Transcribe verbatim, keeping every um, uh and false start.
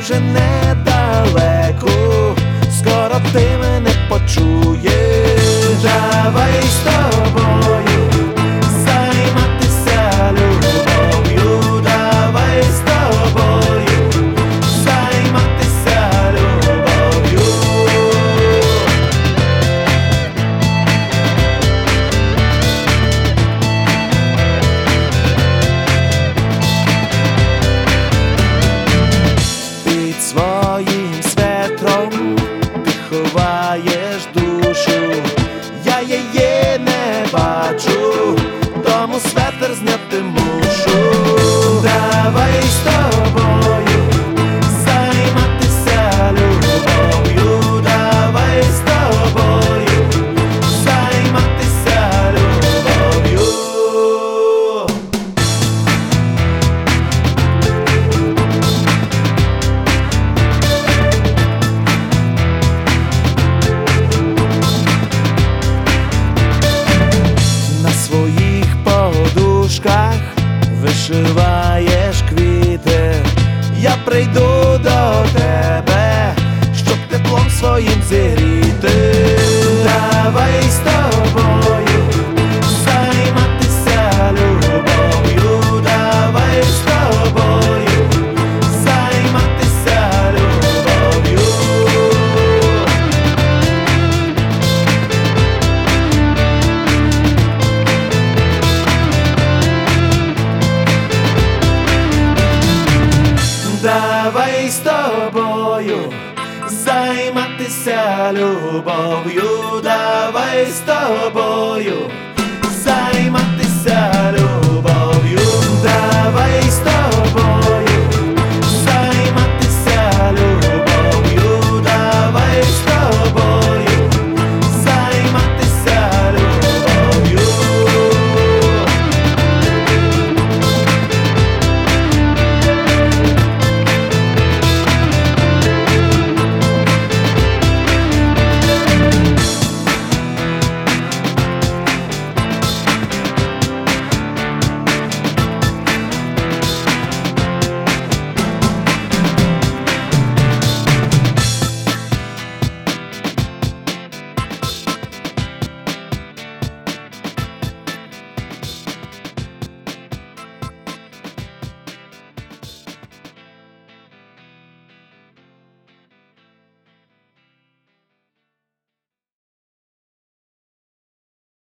вже недалеко, скоро ти мене почуєш. Давай з тобою займатися любов'ю, давай з тобою займатися любов'ю. Під своїм светром ти ховаєш душу, я її не бачу, тому светр зняти мушу. Давай з тобою займатися любов'ю, давай з тобою займатися любов'ю. На своїх подушках вишиваєш квіти, я прийду до тебе, щоб теплом своїм зігріти. Давай з тобою займатися любов'ю, давай з тобою займатися любов'ю. Давай з тобою займатися любов'ю, давай з тобою